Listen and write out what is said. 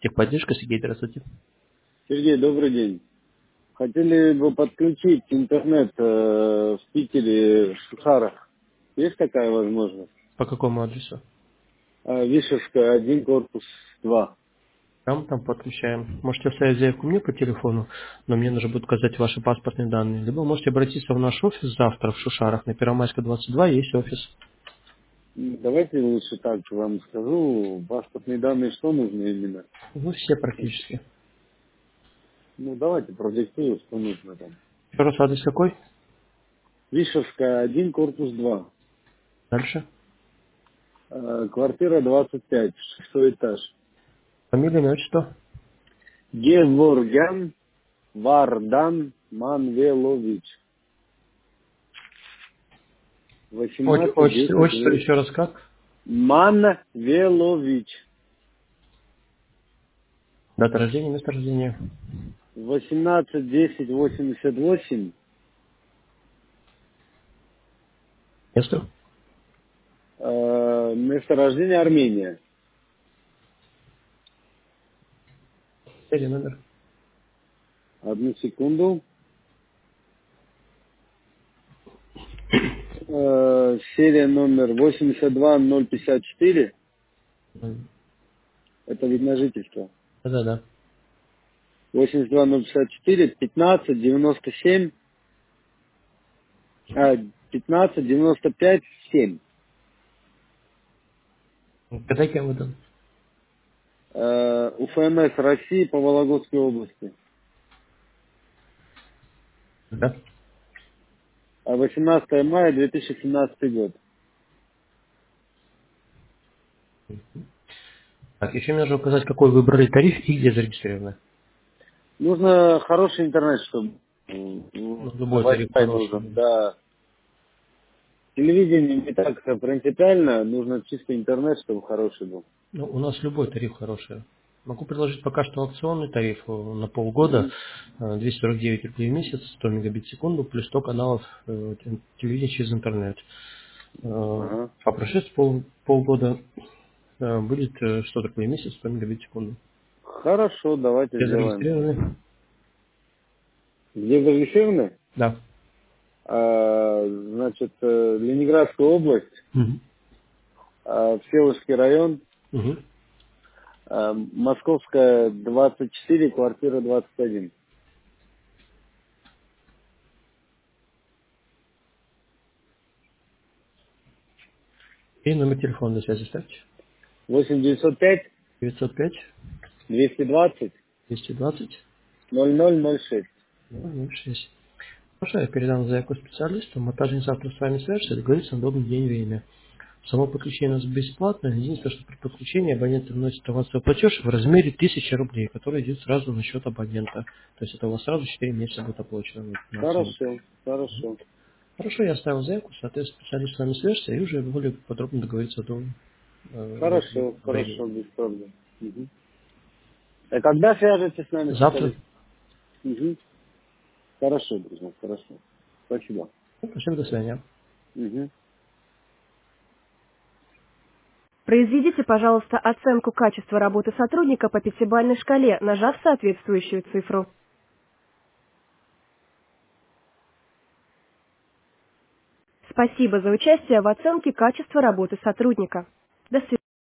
Техподдержка, Сергей, здравствуйте. Сергей, добрый день. Хотели бы подключить интернет в Питере, в Шушарах. Есть такая возможность? По какому адресу? Вишевская, 1, корпус 2. Там подключаем. Можете оставить заявку мне по телефону, но мне нужно будет указать ваши паспортные данные. Либо можете обратиться в наш офис завтра в Шушарах. На Первомайска 22 есть офис. Давайте лучше так вам скажу. Паспортные данные, что нужно именно? Ну, все практически. Ну, давайте продиктую, что нужно там. Еще раз адрес какой? Вишевская, 1, корпус 2. Дальше. Квартира 25, 6 этаж. Фамилия, имя, отчество. Геворгян Вардан Манвелович. 18, 10, Отчество еще раз как? Манвелович. Дата рождения, место рождения. 18-10-88. Место. Место рождения Армения. Серия, номер. Одну секунду. Серия номер 82054. Это вид на жительство. Да. 82054 1597 1595 7. Когда кем выдан? УФМС России по Вологодской области. Да. 18 мая 2017 год. Так, еще мне нужно указать, какой выбрали тариф и где зарегистрированы. Нужно хороший интернет, чтобы Ну, любой тариф Wi-Fi нужен, хороший. да. Телевидение не так принципиально, нужно чисто интернет, чтобы хороший был. Ну, у нас любой тариф хороший. Могу предложить пока что акционный тариф на полгода, Мгм. 249 рублей в месяц, 100 мегабит в секунду, плюс 100 каналов телевидения через интернет. Ага. По прошествии полгода будет 100 рублей в месяц, 100 мегабит в секунду. Хорошо, давайте Все сделаем. зарегистрированы? Где зарегистрированы? Да. Значит, Ленинградская область, Мгм. Всеволожский район, Мгм. Московская, 24, квартира 21. И номер телефона для связи ставьте. 8905 905 220 220 0006. 006. Хорошо, я передам заявку специалисту, мы также завтра с вами свяжемся, договориться на удобный день и время. Само подключение у нас бесплатное. Единственное, что при подключении абонент вносит авансовый платеж в размере 1000 рублей, который идет сразу на счет абонента. То есть это у вас сразу 4 месяца будет оплачено на само. Хорошо, хорошо. Хорошо, я оставил заявку, соответственно, специалист с вами свяжется и уже более подробно договориться до Хорошо, времени. хорошо, без проблем. Мгм. А когда свяжетесь с нами Завтра. специалист? Угу. Хорошо, друзья, хорошо. Спасибо. Спасибо, до свидания. Угу. Произведите, пожалуйста, оценку качества работы сотрудника по пятибалльной шкале, нажав соответствующую цифру. Спасибо за участие в оценке качества работы сотрудника. До свидания.